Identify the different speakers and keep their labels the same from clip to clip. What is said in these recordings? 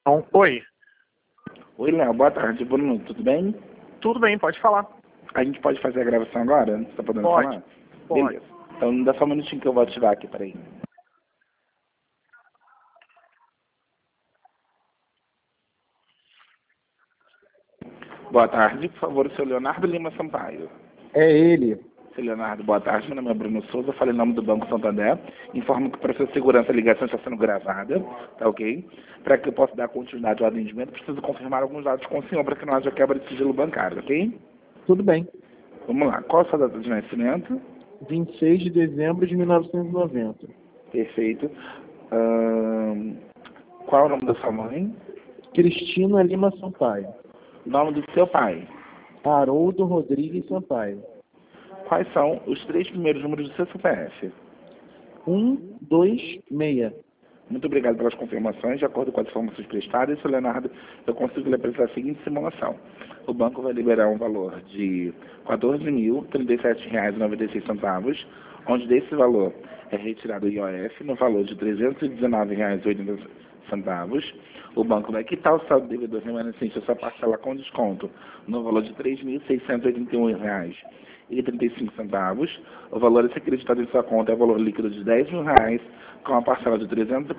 Speaker 1: Oi,
Speaker 2: Oi, Léo, boa tarde, Bruno, tudo bem?
Speaker 1: tudo bem, pode falar.
Speaker 2: A gente pode fazer a gravação agora? Você tá podendo
Speaker 1: Pode,
Speaker 2: falar?
Speaker 1: pode.
Speaker 2: Beleza. Então dá só um minutinho que eu vou ativar aqui, peraí. Boa tarde, por favor, o seu Leonardo Lima Sampaio.
Speaker 3: É ele.
Speaker 2: Seu Leonardo, boa tarde, meu nome é Bruno Souza, falei em nome do Banco Santander. Informo que para sua segurança a ligação está sendo gravada, tá ok? Para que eu possa dar continuidade ao atendimento, preciso confirmar alguns dados com o senhor para que não haja quebra de sigilo bancário, ok?
Speaker 3: Tudo bem.
Speaker 2: Vamos lá, qual a sua data de nascimento?
Speaker 3: 26 de dezembro de 1990.
Speaker 2: Perfeito. Qual é o nome da sua mãe?
Speaker 3: Cristina Lima Sampaio.
Speaker 2: Nome do seu pai?
Speaker 3: Haroldo Rodrigues Sampaio.
Speaker 2: Quais são os 3 primeiros números do seu CPF?
Speaker 3: 126.
Speaker 2: Muito obrigado pelas confirmações. De acordo com as informações prestadas, seu Leonardo, eu consigo lhe apresentar a seguinte simulação. O banco vai liberar um valor de R$ 14.037,96, onde desse valor é retirado o IOF no valor de R$ 319,80. O banco vai quitar o saldo devedor remanescente da sua parcela com desconto no valor de R$ 3.681,35. O valor a ser acreditado em sua conta é o valor líquido de R$ 10.000, com a parcela de R$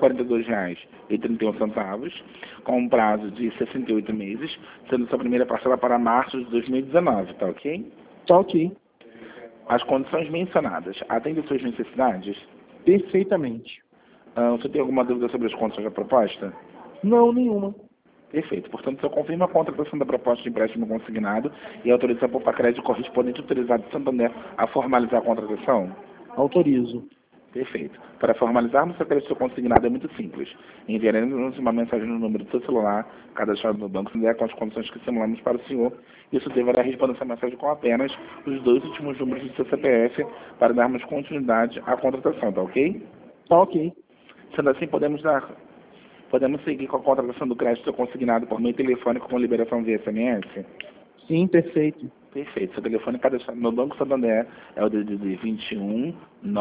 Speaker 2: 342,31, com um prazo de 68 meses, sendo sua primeira parcela para março de 2019, tá ok?
Speaker 3: Tá ok.
Speaker 2: As condições mencionadas atendem suas necessidades?
Speaker 3: Perfeitamente.
Speaker 2: Você tem alguma dúvida sobre as condições da proposta?
Speaker 3: Não, nenhuma.
Speaker 2: Perfeito. Portanto, eu confirmo a contratação da proposta de empréstimo consignado e autoriza a poupa crédito correspondente autorizado de Santander a formalizar a contratação?
Speaker 3: Autorizo.
Speaker 2: Perfeito. Para formalizarmos seu crédito consignado é muito simples. Enviaremos uma mensagem no número do seu celular, cadastrado no Banco Santander, com as condições que simulamos para o senhor. Isso deverá responder essa mensagem com apenas os 2 últimos números do seu CPF para darmos continuidade à contratação, tá ok?
Speaker 3: Tá ok.
Speaker 2: Sendo assim, podemos seguir com a contratação do crédito consignado por meio telefônico com liberação via SMS?
Speaker 3: Sim, perfeito.
Speaker 2: Perfeito. Seu telefone cadastrado no Banco Santander é o DDD 21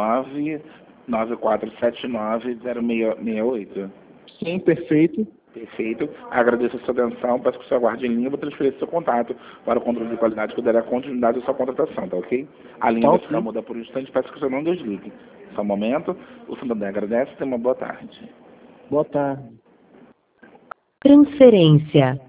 Speaker 2: 99479 0668.
Speaker 3: Sim, perfeito.
Speaker 2: Perfeito. Agradeço a sua atenção. Peço que o senhor aguarde em linha. Vou transferir seu contato para o controle de qualidade que dará continuidade à sua contratação, tá ok? A linha
Speaker 3: Tá
Speaker 2: vai
Speaker 3: ok.
Speaker 2: ficar muda por um instante. Peço que o senhor não desligue. Só um momento. O Santander agradece. Tenha uma boa tarde.
Speaker 3: Boa tarde.
Speaker 4: Transferência.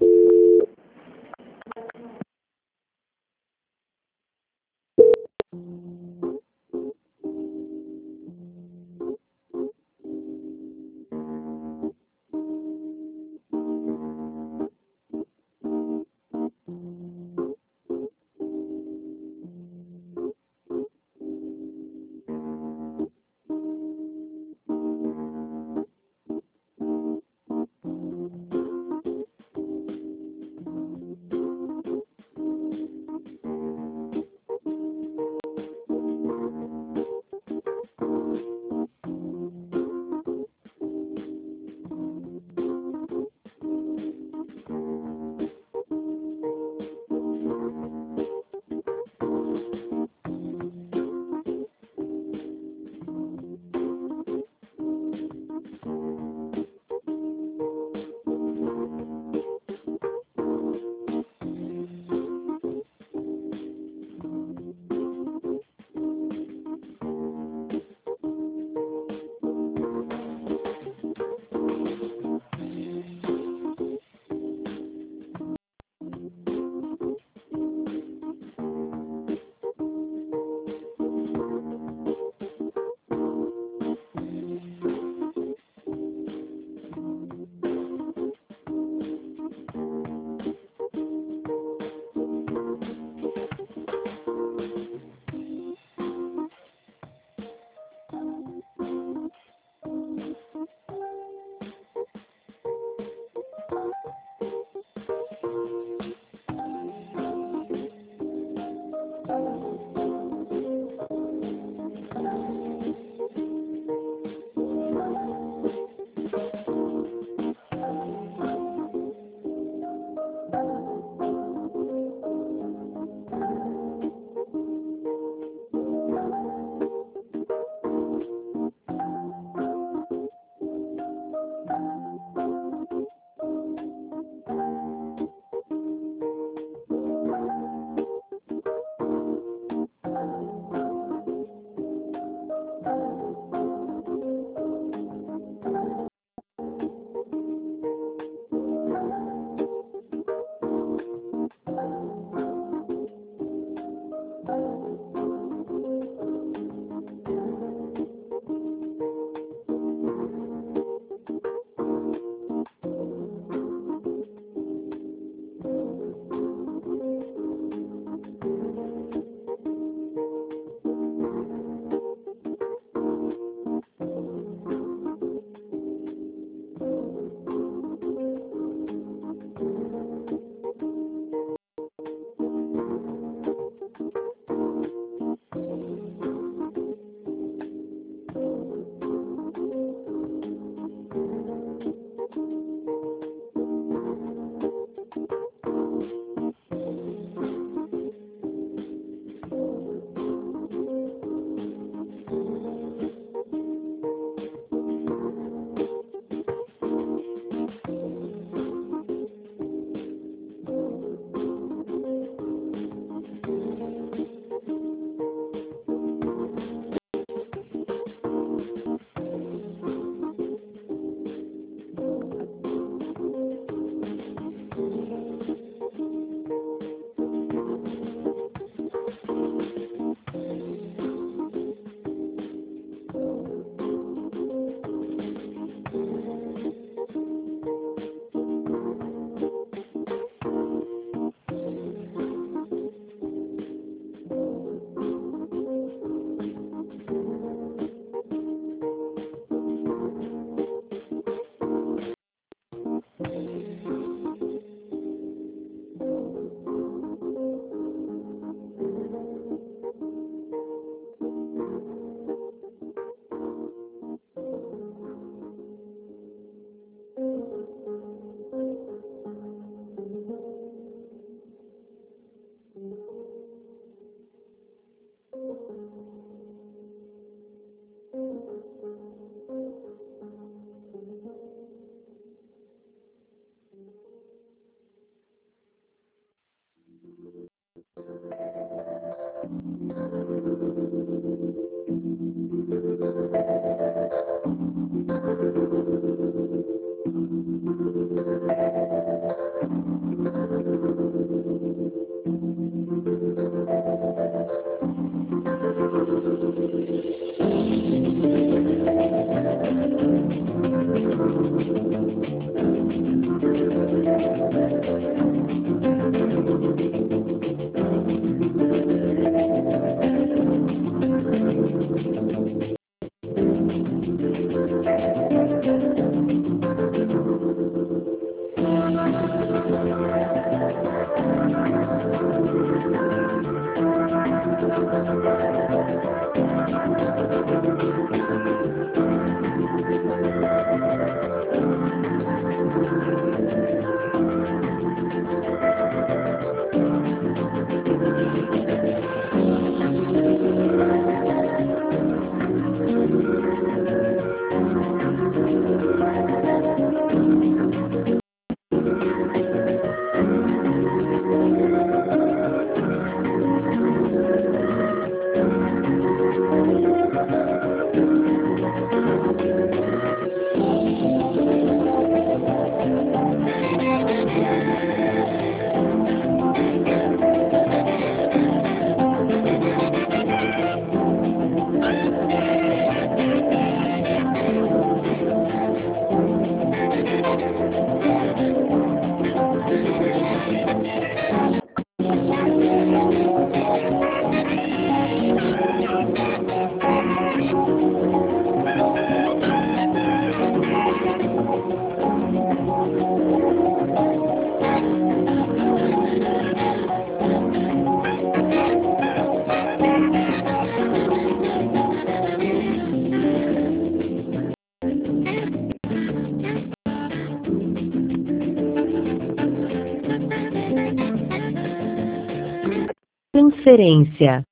Speaker 1: transferência.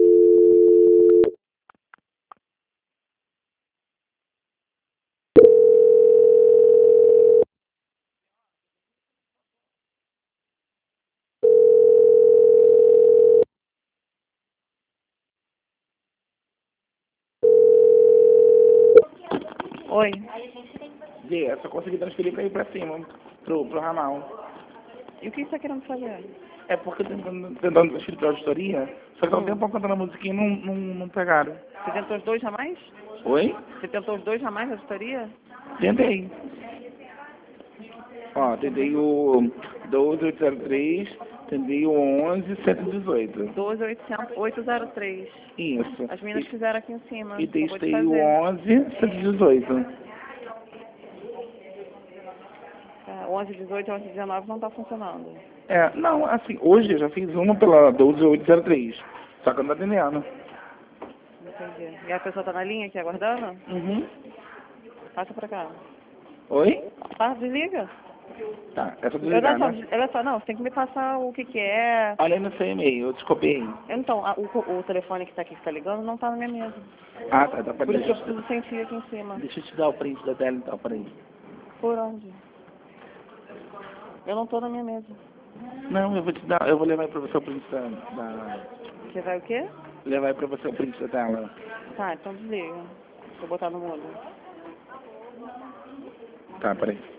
Speaker 4: Oi.
Speaker 2: Vê, eu só consegui transferir pra ir pra cima, pro ramal.
Speaker 4: E o que você tá querendo fazer?
Speaker 2: É porque eu tô tentando transferir pra auditoria, só que há um tempo cantando a musiquinha e não pegaram.
Speaker 4: Você tentou os dois jamais?
Speaker 2: Oi?
Speaker 4: Você tentou os dois jamais, a auditoria?
Speaker 2: Tentei. Ó, tentei o 12803, tentei o 11118.
Speaker 4: 12803.
Speaker 2: Isso.
Speaker 4: As meninas fizeram aqui em cima.
Speaker 2: E
Speaker 4: Acabou de
Speaker 2: testei o
Speaker 4: fazer.
Speaker 2: 11118.
Speaker 4: Tá, 11, 18, 11, 19 não tá funcionando.
Speaker 2: É, não, assim, hoje eu já fiz uma pela 12803, só que eu não tô atendendo.
Speaker 4: Entendi. E a pessoa tá na linha aqui aguardando?
Speaker 2: Uhum.
Speaker 4: Passa pra cá.
Speaker 2: Oi?
Speaker 4: Tá, desliga.
Speaker 2: Tá, é só desligar, né?
Speaker 4: Olha só, não, você tem que me passar o que é.
Speaker 2: Olha aí no seu e-mail, eu te copiei.
Speaker 4: Então, o telefone que tá ligando não tá na minha mesa.
Speaker 2: Ah, tá,
Speaker 4: Por isso que eu
Speaker 2: deixa,
Speaker 4: preciso sentir aqui em cima.
Speaker 2: deixa eu te dar o print da tela então, peraí.
Speaker 4: Por onde? Eu não tô na minha mesa.
Speaker 2: Não, eu vou levar aí pra você o print
Speaker 4: Você vai o quê?
Speaker 2: levar aí pra você o print da tela.
Speaker 4: Tá, então desliga. Vou botar no mudo.
Speaker 2: Tá, peraí.